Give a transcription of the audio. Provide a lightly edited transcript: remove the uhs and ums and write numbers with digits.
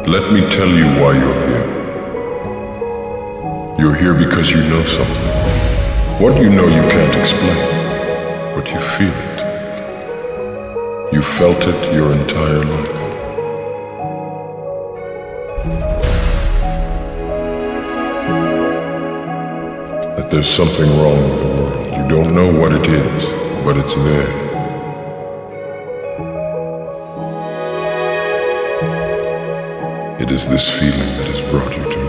Let me tell you why you're here. You're here because you know something. What you know you can't explain, but you feel it. You felt it your entire life. That there's something wrong with the world. You don't know what it is, but it's there. It is this feeling that has brought you to me.